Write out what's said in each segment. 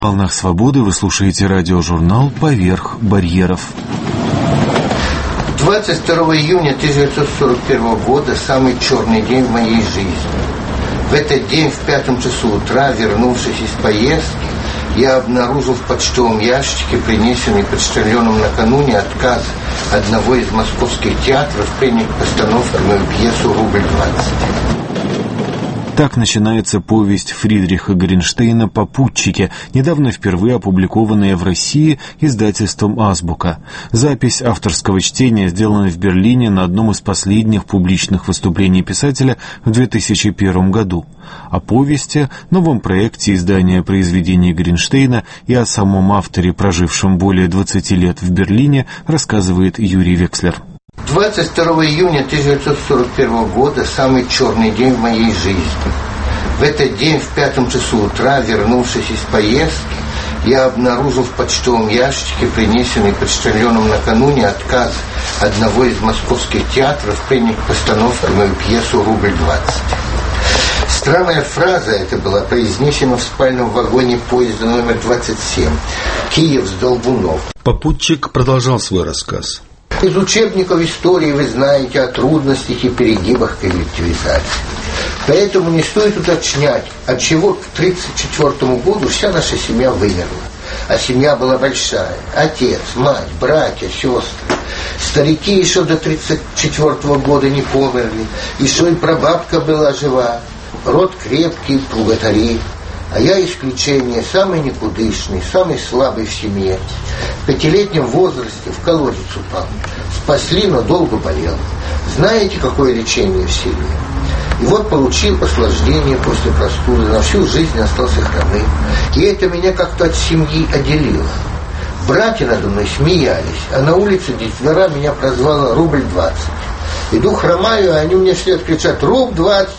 В «Волнах свободы» вы слушаете радиожурнал «Поверх барьеров». 22 июня 1941 года – самый черный день в моей жизни. В этот день в 5 часу утра, вернувшись из поездки, я обнаружил в почтовом ящике, принесенный почтальоном накануне, отказ одного из московских театров принять постановку мою пьесу «Рубль 20». Так начинается повесть Фридриха Горенштейна «Попутчики», недавно впервые опубликованная в России издательством «Азбука». Запись авторского чтения сделана в Берлине на одном из последних публичных выступлений писателя в 2001 году. О повести, новом проекте издания произведений Горенштейна и о самом авторе, прожившем более 20 лет в Берлине, рассказывает Юрий Векслер. 22 июня 1941 года – самый черный день в моей жизни. В этот день в 5 часу утра, вернувшись из поездки, я обнаружил в почтовом ящике, принесенный почтальоном накануне, отказ одного из московских театров принять постановку мою пьесу «Рубль 20». Странная фраза эта была произнесена в спальном вагоне поезда номер 27 Киев-Долбунов. Попутчик продолжал свой рассказ. Из учебников истории вы знаете о трудностях и перегибах коллективизации. Поэтому не стоит уточнять, отчего к 1934 году вся наша семья вымерла. А семья была большая. Отец, мать, братья, сестры. Старики еще до 1934 года не померли. Еще и прабабка была жива. Род крепкий, плуготарей. А я исключение, самый никудышный, самый слабый в семье. В 5-летнем возрасте в колодец упал. Спасли, но долго болел. Знаете, какое лечение в силе? И вот получил осложнение после простуды, на всю жизнь остался хромым. И это меня как-то от семьи отделило. Братья надо мной смеялись, а на улице детвора меня прозвала «Рубль 20». Иду хромаю, а они мне вслед кричат «Рубль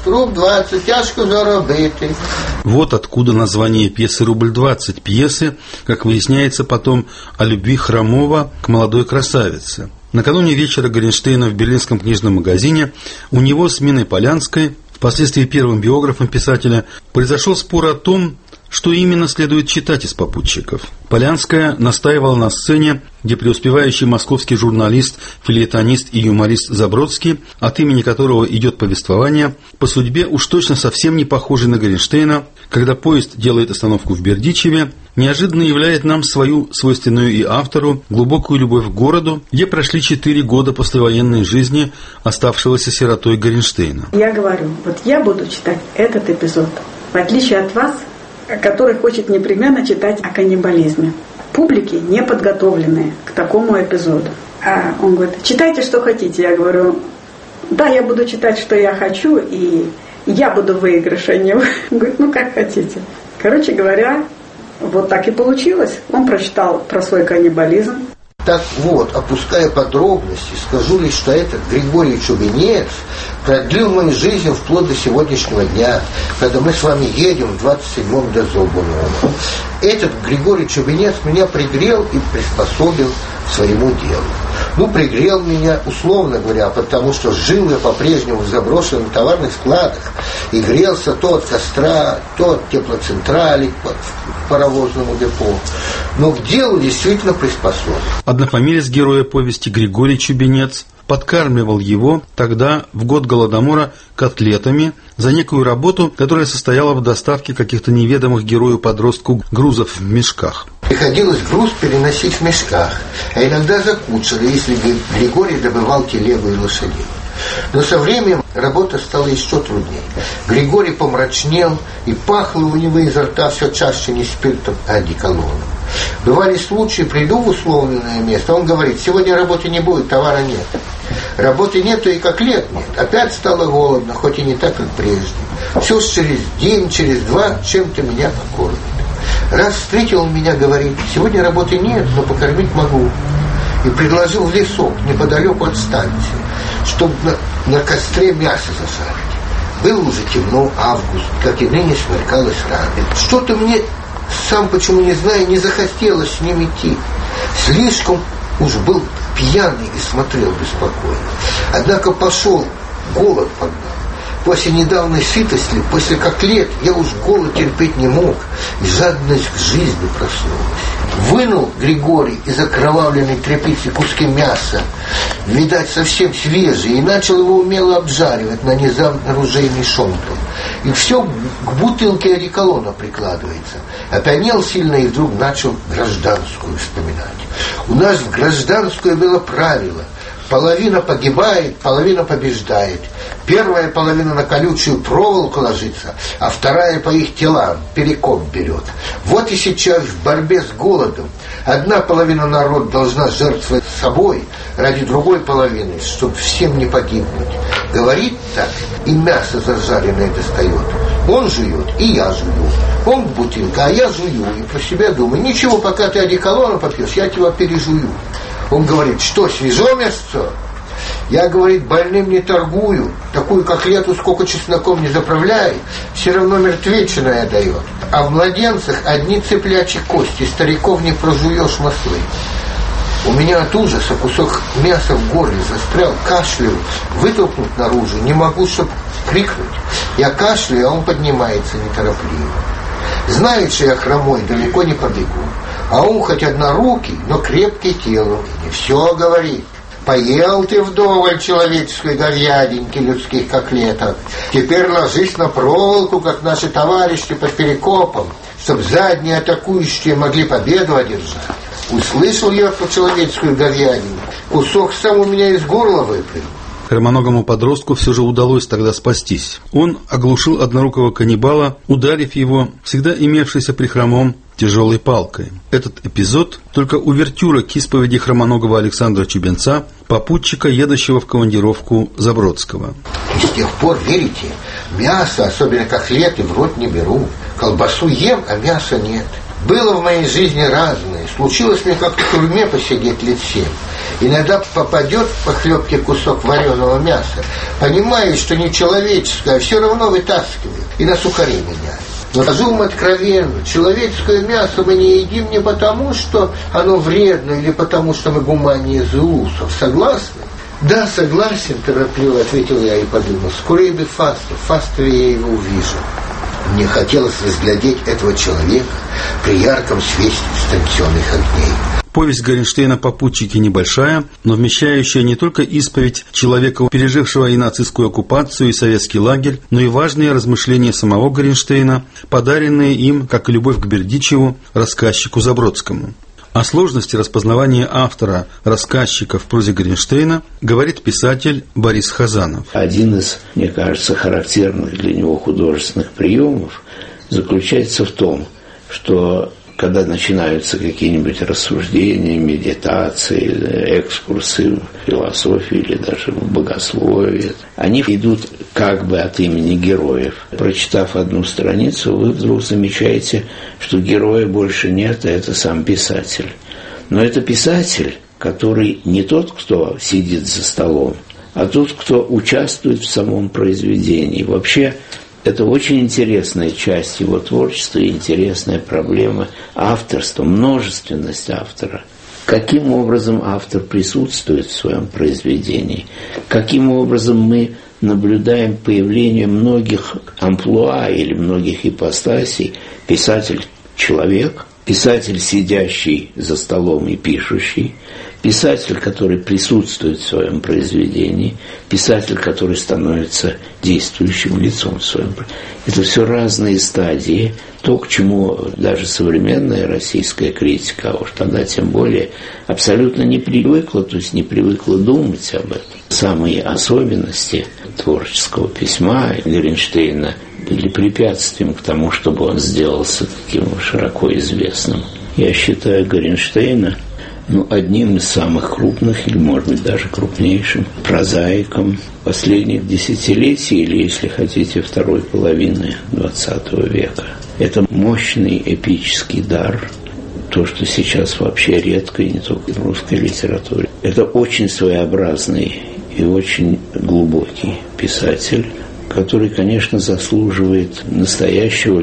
20, тяжко заробити». Вот откуда название пьесы «Рубль 20». Пьесы, как выясняется потом, о любви хромого к молодой красавице. Накануне вечера Горенштейна в берлинском книжном магазине у него с Миной Полянской, впоследствии первым биографом писателя, произошел спор о том, что именно следует читать из попутчиков. Полянская настаивала на сцене, где преуспевающий московский журналист, фельетонист и юморист Забродский, от имени которого идет повествование, по судьбе уж точно совсем не похожий на Горенштейна, когда поезд делает остановку в Бердичеве, неожиданно являет нам свою свойственную и автору глубокую любовь к городу, где прошли 4 года послевоенной жизни оставшегося сиротой Горенштейна. Я говорю, вот я буду читать этот эпизод, в отличие от вас, который хочет непременно читать о каннибализме. Публики не подготовленные к такому эпизоду. А он говорит, читайте, что хотите. Я говорю, да, я буду читать, что я хочу, и я буду в выигрыше. Он говорит, ну как хотите. Короче говоря, вот так и получилось. Он прочитал про свой каннибализм. Так вот, опуская подробности, скажу лишь, что этот Григорий Чубинец продлил мою жизнь вплоть до сегодняшнего дня, когда мы с вами едем в 27-м до Золбунова. Этот Григорий Чубинец меня пригрел и приспособил к своему делу. Ну, пригрел меня, условно говоря, потому что жил я по-прежнему в заброшенных товарных складах и грелся то от костра, то от теплоцентрали, к паровозному депо. Но к делу действительно приспособил. Однофамилец героя повести Григорий Чубинец подкармливал его тогда, в год Голодомора, котлетами за некую работу, которая состояла в доставке каких-то неведомых герою-подростку грузов в мешках. Приходилось груз переносить в мешках, а иногда за кучера, если Григорий добывал телегу и лошадей. Но со временем работа стала еще труднее. Григорий помрачнел, и пахло у него изо рта все чаще не спиртом, а одеколоном. Бывали случаи, приду в условленное место, он говорит, сегодня работы не будет, товара нет. Работы нету и как лет нет. Опять стало голодно, хоть и не так, как прежде. Все через день, через два чем-то меня покормит. Раз встретил он меня, говорит, сегодня работы нет, но покормить могу. И предложил в лесок, неподалеку от станции, чтобы на костре мясо засаживать. Было уже темно, август, как и ныне смеркалось рано. Что-то мне, сам почему не знаю, не захотелось с ним идти. Слишком уж был пьяный и смотрел беспокойно. Однако пошел, голод погнал. После недавней сытости, после котлет, я уж голод терпеть не мог, и жадность к жизни проснулась. Вынул Григорий из окровавленной тряпицы куски мяса, видать, совсем свежие, и начал его умело обжаривать, нанизав оружейный шомпол. И все к бутылке одеколона прикладывается. Опьянел сильно и вдруг начал гражданскую вспоминать. У нас в гражданскую было правило: половина погибает, половина побеждает. Первая половина на колючую проволоку ложится, а вторая по их телам перекоп берет. Вот и сейчас в борьбе с голодом одна половина народа должна жертвовать собой ради другой половины, чтобы всем не погибнуть. Говорит так, и мясо зажаренное достает. Он жует, и я жую. Он бутылка, а я жую. И про себя думаю: ничего, пока ты одеколона попьешь, я тебя пережую. Он говорит: что, свежо мясо? Я, говорит, больным не торгую. Такую котлету сколько чесноком не заправляй, все равно мертвечиная дает. А в младенцах одни цыплячьи кости, стариков не прожуешь маслы. У меня от ужаса кусок мяса в горле застрял, кашляю, вытолкнуть наружу не могу, чтоб крикнуть. Я кашляю, а он поднимается неторопливо. Знает, что я хромой, далеко не побегу. А он хоть однорукий, но крепкий телом. И все говорит: поел ты вдоволь человеческой говядинки, людских котлеток. Теперь ложись на проволоку, как наши товарищи под перекопом, чтоб задние атакующие могли победу одержать. Услышал я про человеческую говядинку, кусок сам у меня из горла выпрыгнул. Хромоногому подростку все же удалось тогда спастись. Он оглушил однорукого каннибала, ударив его, всегда имевшейся при хромом, тяжелой палкой. Этот эпизод – только увертюра к исповеди хромоногого Александра Чубенца, попутчика, едущего в командировку Забродского. И с тех пор, верите, мясо, особенно котлеты, в рот не беру. Колбасу ем, а мяса нет. Было в моей жизни разное. Случилось мне как-то в тюрьме посидеть лет 7. Иногда попадет в похлебке кусок вареного мяса. Понимаю, что не человеческое, а все равно вытаскиваю. И на сухари меняю. Но скажу вам откровенно, человеческое мясо мы не едим не потому, что оно вредно, или потому, что мы гуманнее зулусов. Согласны? Да, согласен, торопливо ответил я и подумал: скорее бы Фастове я его увижу. Мне хотелось разглядеть этого человека при ярком свете станционных огней. Повесть Горенштейна «Попутчики» небольшая, но вмещающая не только исповедь человека, пережившего и нацистскую оккупацию, и советский лагерь, но и важные размышления самого Горенштейна, подаренные им, как и любовь к Бердичеву, рассказчику Забродскому. О сложности распознавания автора, рассказчика в прозе Горенштейна говорит писатель Борис Хазанов. Один из, мне кажется, характерных для него художественных приемов заключается в том, что когда начинаются какие-нибудь рассуждения, медитации, экскурсы в философию или даже в богословие, они идут как бы от имени героев. Прочитав одну страницу, вы вдруг замечаете, что героя больше нет, а это сам писатель. Но это писатель, который не тот, кто сидит за столом, а тот, кто участвует в самом произведении. Вообще, это очень интересная часть его творчества и интересная проблема авторства, множественность автора. Каким образом автор присутствует в своем произведении? Каким образом мы наблюдаем появление многих амплуа или многих ипостасей? Писатель-человек, писатель, сидящий за столом и пишущий, писатель, который присутствует в своем произведении, писатель, который становится действующим лицом в своем произведении. Это все разные стадии, то, к чему даже современная российская критика, а уж тогда тем более, абсолютно не привыкла, то есть не привыкла думать об этом. Самые особенности творческого письма Горенштейна были препятствием к тому, чтобы он сделался таким широко известным. Я считаю Горенштейна одним из самых крупных, или, может быть, даже крупнейшим прозаиком последних десятилетий, или, если хотите, второй половины XX века. Это мощный эпический дар, то, что сейчас вообще редко, и не только в русской литературе. Это очень своеобразный и очень глубокий писатель, который, конечно, заслуживает настоящего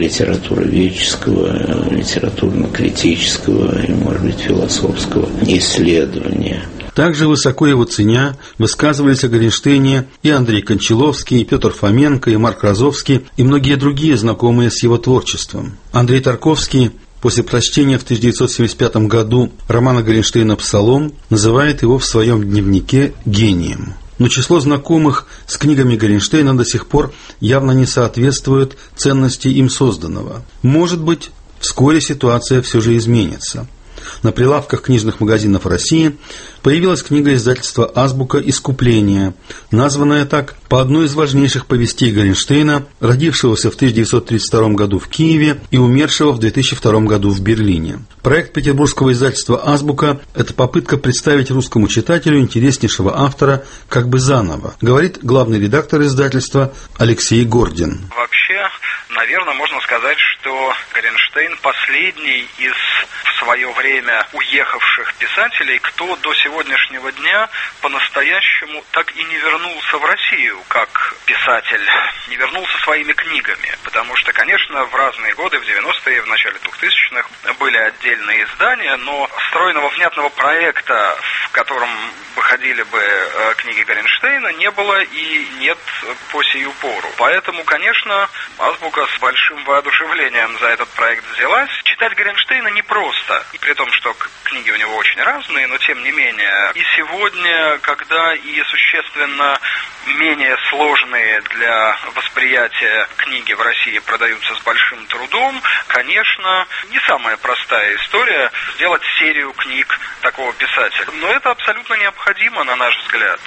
литературоведческого, литературно-критического и, может быть, философского исследования. Также высоко его ценя высказывались о Горенштейне и Андрей Кончаловский, и Петр Фоменко, и Марк Розовский, и многие другие, знакомые с его творчеством. Андрей Тарковский после прочтения в 1975 году романа Горенштейна «Псалом» называет его в своем дневнике гением. Но число знакомых с книгами Горенштейна до сих пор явно не соответствует ценности им созданного. Может быть, вскоре ситуация все же изменится. На прилавках книжных магазинов России появилась книга издательства «Азбука. Искупление», названная так по одной из важнейших повестей Горенштейна, родившегося в 1932 году в Киеве и умершего в 2002 году в Берлине. Проект петербургского издательства «Азбука» – это попытка представить русскому читателю интереснейшего автора как бы заново, говорит главный редактор издательства Алексей Гордин. Вообще, наверное, можно сказать, что Горенштейн последний из в свое время уехавших писателей, кто до сегодняшнего дня по-настоящему так и не вернулся в Россию как писатель, не вернулся своими книгами. Потому что, конечно, в разные годы, в 90-е, в начале 2000-х, были отдельные издания, но стройного внятного проекта, в котором выходили бы книги Горенштейна, не было и нет по сию пору. Поэтому, конечно, Азбука с большим воодушевлением за этот проект взялась. Читать Горенштейна непросто, и при том, что книги у него очень разные, но тем не менее. И сегодня, когда и существенно менее сложные для восприятия книги в России продаются с большим трудом, конечно, не самая простая история сделать серию книг такого писателя. Но это абсолютно необходимо, на наш взгляд.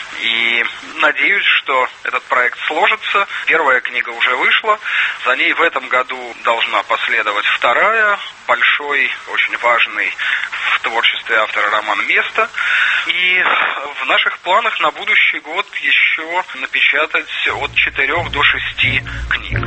И надеюсь, что этот проект сложится. Первая книга уже вышла. За ней в этом году должна последовать вторая, большой, очень важный в творчестве автора роман «Место». И в наших планах на будущий год еще напечатать от 4 до 6 книг.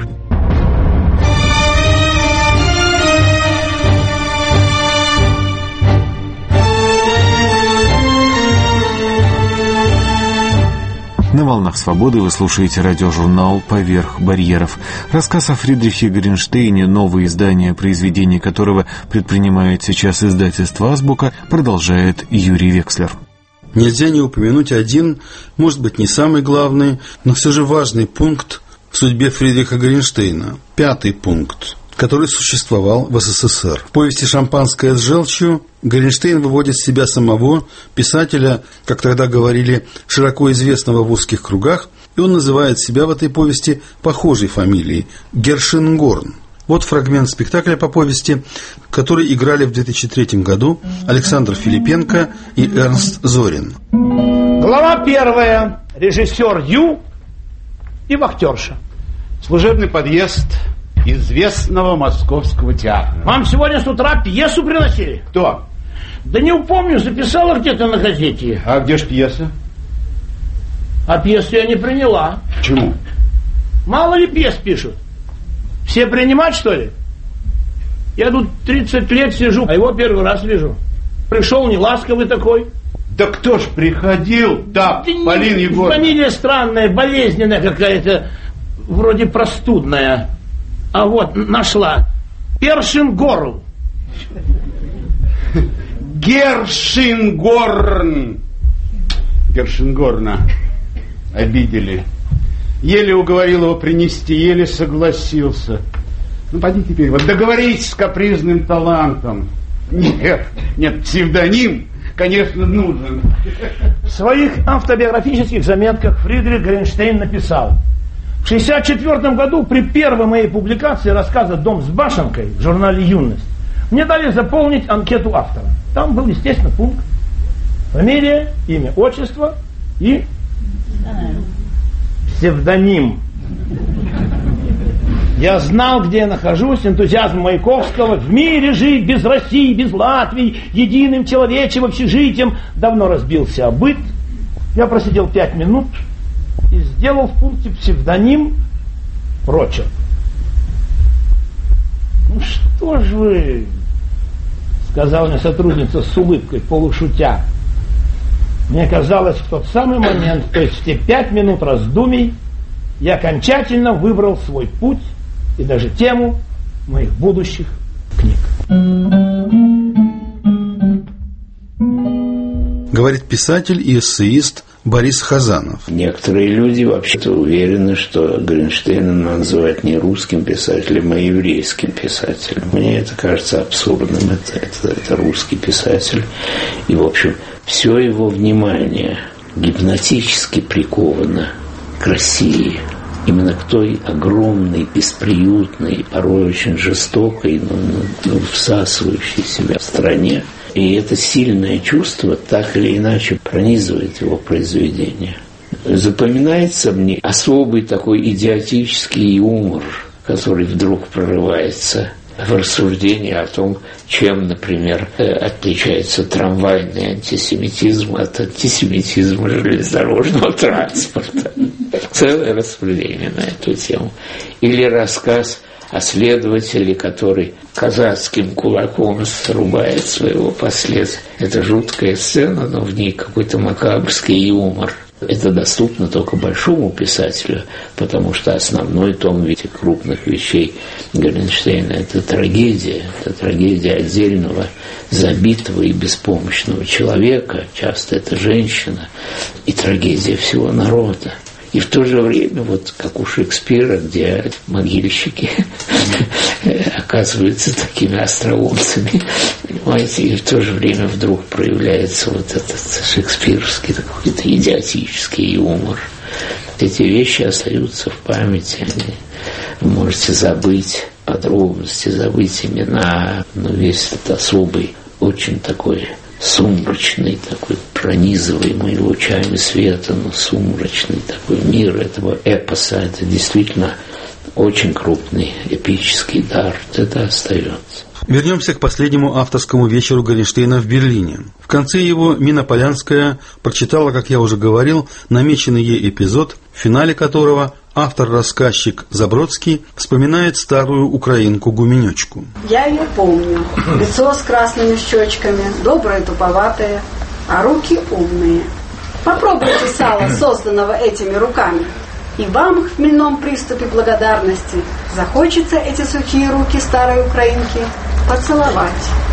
На «Волнах свободы» вы слушаете радиожурнал «Поверх барьеров». Рассказ о Фридрихе Горенштейне, новое издание, произведений которого предпринимает сейчас издательство «Азбука», продолжает Юрий Векслер. Нельзя не упомянуть один, может быть, не самый главный, но все же важный пункт в судьбе Фридриха Горенштейна. 5-й пункт, который существовал в СССР. В повести «Шампанское с желчью» Горенштейн выводит с себя самого писателя, как тогда говорили, широко известного в узких кругах, и он называет себя в этой повести похожей фамилией – Гершенгорн. Вот фрагмент спектакля по повести, который играли в 2003 году Александр Филипенко и Эрнст Зорин. Глава 1. Режиссер Ю и вахтерша. Служебный подъезд известного московского театра. Вам сегодня с утра пьесу приносили? Кто? Да не упомню, записала где-то на газете. А где ж пьеса? А пьесу я не приняла. Почему? Мало ли пьес пишут. Все принимать, что ли? Я тут 30 лет сижу, а его первый раз вижу. Пришел неласковый такой. Да кто ж приходил? Да, Полина Егоровна. Фамилия странная, болезненная какая-то, вроде простудная. А вот, нашла. Першингорн. Гершенгорн. Гершенгорна обидели. Еле уговорил его принести, еле согласился. Ну, поди теперь, вот договоритесь с капризным талантом. Нет, псевдоним, конечно, нужен. В своих автобиографических заметках Фридрих Горенштейн написал: в 1964 году при первой моей публикации рассказа «Дом с башенкой» в журнале «Юность» мне дали заполнить анкету автора. Там был, естественно, пункт: фамилия, имя, отчество и псевдоним. Я знал, где я нахожусь. Энтузиазм Маяковского в мире жить без России, без Латвии, единым человечьим общежитием давно разбился о быт. Я просидел 5 минут и сделал в пункте псевдоним прочерк. Ну что ж вы, сказала мне сотрудница с улыбкой, полушутя. Мне казалось, в тот самый момент, то есть в те 5 минут раздумий, я окончательно выбрал свой путь и даже тему моих будущих книг. говорит писатель и эссеист Борис Хазанов. Некоторые люди вообще-то уверены, что Гринштейна надо называть не русским писателем, а еврейским писателем. Мне это кажется абсурдным. Это русский писатель. И, в общем, все его внимание гипнотически приковано к России. Именно к той огромной, бесприютной, порой очень жестокой, но всасывающей себя стране. И это сильное чувство так или иначе пронизывает его произведение. Запоминается мне особый такой идиотический юмор, который вдруг прорывается в рассуждении о том, чем, например, отличается трамвайный антисемитизм от антисемитизма железнодорожного транспорта. Целое рассуждение на эту тему. Или рассказ о следователе, который казацким кулаком срубает своего последствия. Это жуткая сцена, но в ней какой-то макабрский юмор. Это доступно только большому писателю, потому что основной том этих крупных вещей Гринштейна – это трагедия отдельного, забитого и беспомощного человека, часто это женщина, и трагедия всего народа. И в то же время, вот как у Шекспира, где могильщики оказываются такими остроумцами, понимаете, и в то же время вдруг проявляется вот этот шекспировский какой-то идиотический юмор. Эти вещи остаются в памяти, вы можете забыть подробности, забыть имена, но весь этот особый, очень такой сумрачный, такой пронизываемый лучами света, но сумрачный такой мир этого эпоса, это действительно очень крупный эпический дар, это остается. Вернемся к последнему авторскому вечеру Гринштейна в Берлине. В конце его Мина Полянская прочитала, как я уже говорил, намеченный ей эпизод, в финале которого автор-рассказчик Забродский вспоминает старую украинку Гуменючку. Я ее помню. Лицо с красными щечками, доброе, туповатое, а руки умные. Попробуйте сало, созданного этими руками. И вам в хмельном приступе благодарности захочется эти сухие руки старой украинки поцеловать.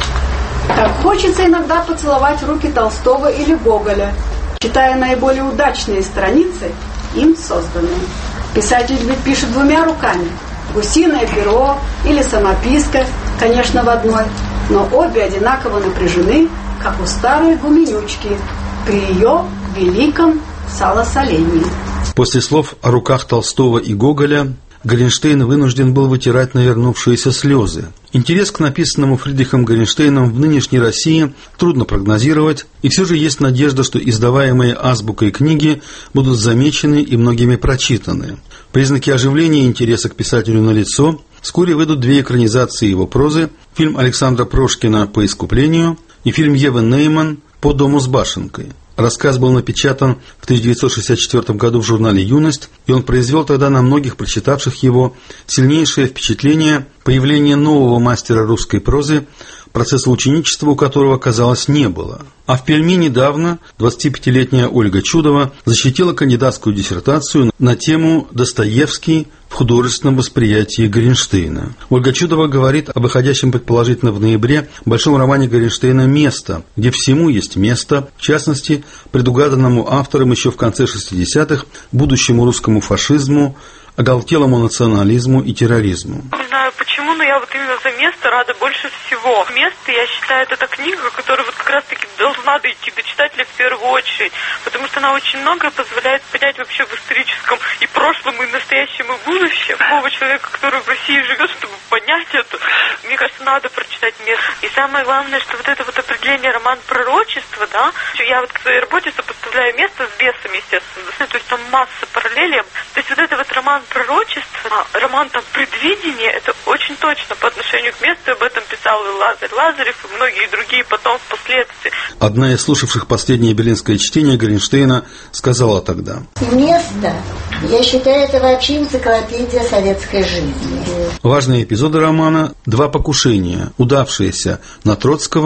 Как хочется иногда поцеловать руки Толстого или Гоголя, читая наиболее удачные страницы, им созданные. Писатель ведь пишет двумя руками. Гусиное перо или самописка, конечно, в одной, но обе одинаково напряжены, как у старой Гуменючки при ее великом салосолении. После слов о руках Толстого и Гоголя Гринштейн вынужден был вытирать навернувшиеся слезы. Интерес к написанному Фридрихом Гринштейном в нынешней России трудно прогнозировать, и все же есть надежда, что издаваемые азбукой книги будут замечены и многими прочитаны. Признаки оживления интереса к писателю налицо. Вскоре выйдут две экранизации его прозы: фильм Александра Прошкина «По искуплению» и фильм Евы Нейман «По дому с башенкой». Рассказ был напечатан в 1964 году в журнале «Юность», и он произвел тогда на многих прочитавших его сильнейшее впечатление появления нового мастера русской прозы, процесса ученичества у которого, казалось, не было. А в Перми недавно 25-летняя Ольга Чудова защитила кандидатскую диссертацию на тему «Достоевский в художественном восприятии Гринштейна». Ольга Чудова говорит о выходящем предположительно в ноябре большом романе Гринштейна «Место», где всему есть место, в частности, предугаданному автором еще в конце 60-х будущему русскому фашизму, оголтелому национализму и терроризму. Не знаю почему, но я вот именно за «Место» рада больше всего. «Место», я считаю, это книга, которая вот как раз-таки должна дойти до читателя в первую очередь, потому что она очень многое позволяет понять вообще в историческом и прошлом, и настоящем, и будущем любого человека, который в России живет, чтобы понять это. Мне кажется, надо прочитать «Место». И самое главное, что вот это вот определение роман пророчества, да, я вот к своей работе сопоставляю «Место» с «Бесом», естественно, то есть там масса параллелей. То есть вот это вот роман пророчества, роман там предвидения, это очень точно по отношению к «Месту», об этом писал и Лазарь Лазарев, и многие другие потом впоследствии. Одна из слушавших последнее берлинское чтение Гринштейна сказала тогда: «Место, я считаю, это вообще энциклопедия советской жизни». Важные эпизоды романа – два покушения, удавшиеся на Троцкого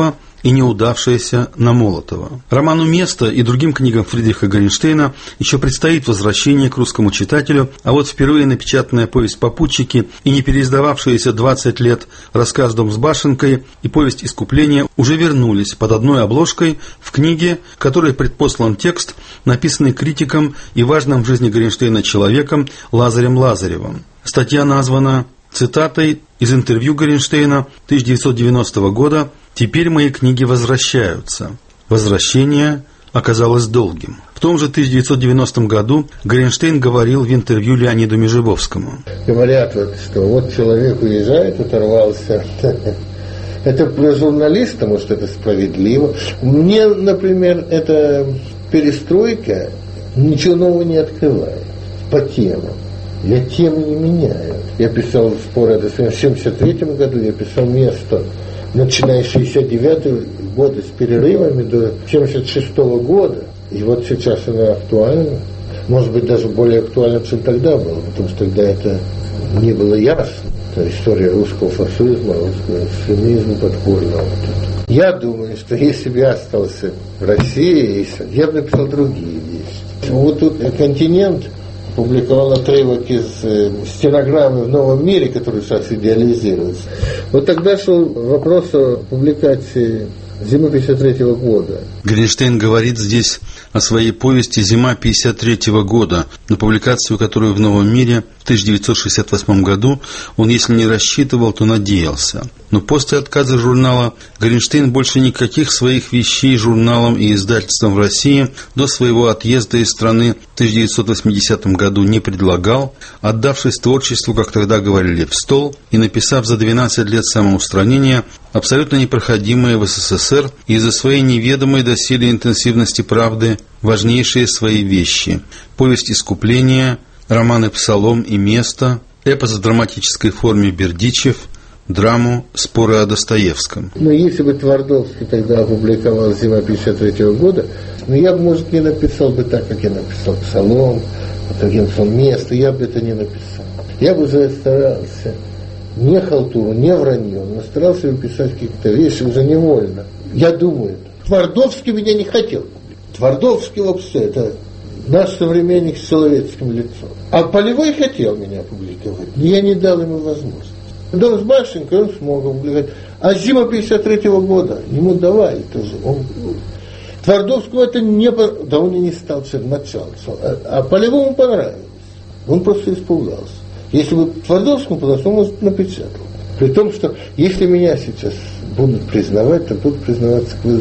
и неудавшаяся на Молотова. Роману «Место» и другим книгам Фридриха Горенштейна еще предстоит возвращение к русскому читателю, а вот впервые напечатанная повесть «Попутчики» и не переиздававшиеся 20 лет рассказ «Дом с башенкой» и повесть «Искупление» уже вернулись под одной обложкой в книге, в которой предпослан текст, написанный критиком и важным в жизни Горенштейна человеком Лазарем Лазаревым. Статья названа цитатой из интервью Горенштейна 1990 года «Теперь мои книги возвращаются». Возвращение оказалось долгим. В том же 1990 году Горенштейн говорил в интервью Леониду Межевовскому. Говорят, что вот человек уезжает, оторвался. Это про журналиста, может, это справедливо. Мне, например, эта перестройка ничего нового не открывает по темам. Я темы не меняю. Я писал «Споры», в 1973 году я писал «Место», начиная с 1969 года с перерывами до 1976 года. И вот сейчас она актуальна. Может быть, даже более актуальна, чем тогда было, потому что тогда это не было ясно. Это история русского фашизма, русского экстремизма подпольного. Я думаю, что если бы я остался в России, я бы написал другие вещи. Вот тут «Континент» публиковал отрывок из стенограммы в «Новом мире», который сейчас идеализируется. Вот тогда шел вопрос о публикации «Зимы 1953 года». Горенштейн говорит здесь о своей повести «Зима 1953 года», на публикацию которую в «Новом мире» в 1968 году он, если не рассчитывал, то надеялся. Но после отказа журнала Горенштейн больше никаких своих вещей журналам и издательствам в России до своего отъезда из страны в 1980 году не предлагал, отдавшись творчеству, как тогда говорили, в стол и написав за 12 лет самоустранения абсолютно непроходимые в СССР из-за своей неведомой доселе интенсивности правды важнейшие свои вещи: повесть «Искупление», романы «Псалом» и «Место», эпос в драматической форме «Бердичев», драму «Споры о Достоевском». Но если бы Твардовский тогда опубликовал «Зима 1953 года», я бы, может, не написал бы так, как я написал «Псалом», как я написал «Место», я бы это не написал. Я бы уже старался не халтуру, не вранье, но старался бы писать какие-то вещи уже невольно. Я думаю, Твардовский меня не хотел. Твардовский вообще это наш современник с человеческим лицом. А Полевой хотел меня опубликовать, но я не дал ему возможности. «Дом с башенкой» он смог опубликовать. А «Зима 1953 года» ему давали тоже. Твардовскому это не... Да он и не стал началом. А Полевому понравилось. Он просто испугался. Если бы Твардовскому понравилось, он, может, напечатал. При том, что если меня сейчас будут признавать, то будут признавать сквозь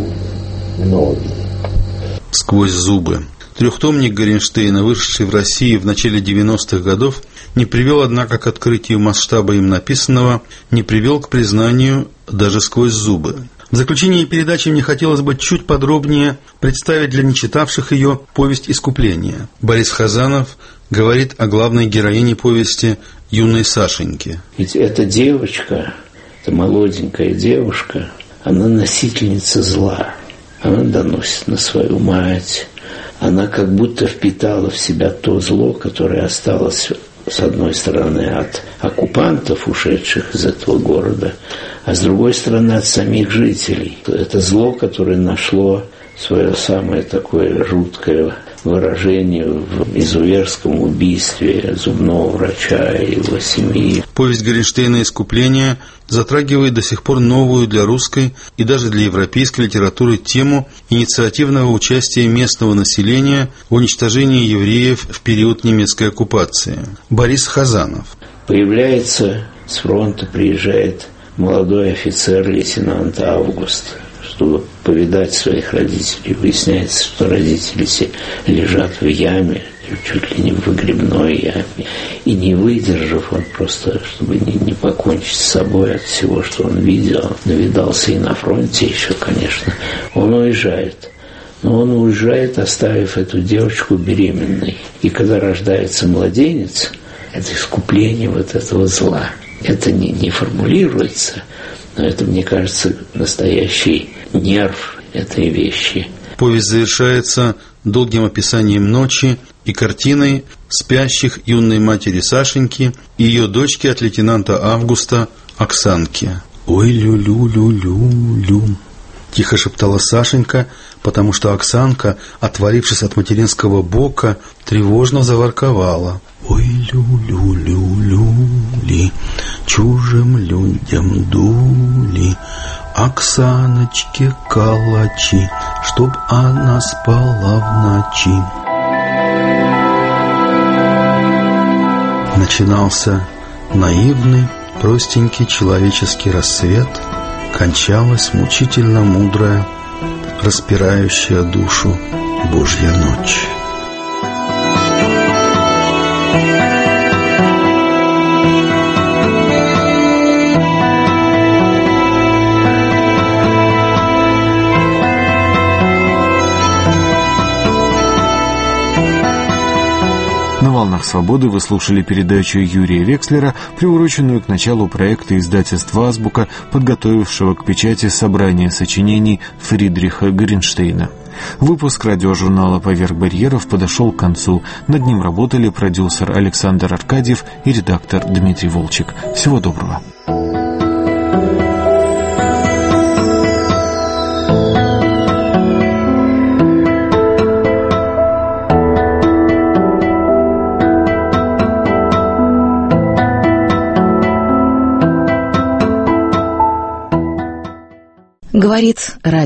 ноги. «Сквозь зубы». Трехтомник Горенштейна, вышедший в России в начале 90-х годов, не привел, однако, к открытию масштаба им написанного, не привел к признанию даже сквозь зубы. В заключение передачи мне хотелось бы чуть подробнее представить для нечитавших ее повесть «Искупление». Борис Хазанов говорит о главной героине повести юной Сашеньке. Ведь эта девочка, эта молоденькая девушка, она носительница зла. Она доносит на свою мать. Она как будто впитала в себя то зло, которое осталось, с одной стороны, от оккупантов, ушедших из этого города, а с другой стороны, от самих жителей. Это зло, которое нашло свое самое такое жуткое выражение в изуверском убийстве зубного врача и его семьи. Повесть Горенштейна «Искупление» затрагивает до сих пор новую для русской и даже для европейской литературы тему инициативного участия местного населения в уничтожении евреев в период немецкой оккупации. Борис Хазанов. Появляется с фронта, приезжает молодой офицер, лейтенант Август, чтобы повидать своих родителей. Выясняется, что родители все лежат в яме, чуть ли не в выгребной яме. И не выдержав, он просто, чтобы не покончить с собой от всего, что он видел, навидался и на фронте еще, конечно, он уезжает. Но он уезжает, оставив эту девочку беременной. И когда рождается младенец, это искупление вот этого зла. Это не формулируется, но это, мне кажется, настоящий нерв этой вещи. Повесть завершается долгим описанием ночи и картиной спящих юной матери Сашеньки и ее дочки от лейтенанта Августа Оксанки. Ой, лю-лю-лю-лю-лю. тихо шептала Сашенька, потому что Оксанка, отвалившись от материнского бока, тревожно заворковала. Ой, лю-лю-лю-люли, чужим людям дули, Оксаночке калачи, чтоб она спала в ночи. Начинался наивный, простенький человеческий рассвет, кончалась мучительно мудрая, распирающая душу Божья ночь. На «Волнах свободы» вы слушали передачу Юрия Векслера, приуроченную к началу проекта издательства «Азбука», подготовившего к печати собрание сочинений Фридриха Горенштейна. Выпуск радиожурнала «Поверх барьеров» подошел к концу. Над ним работали продюсер Александр Аркадьев и редактор Дмитрий Волчек. Всего доброго. Говорит радио.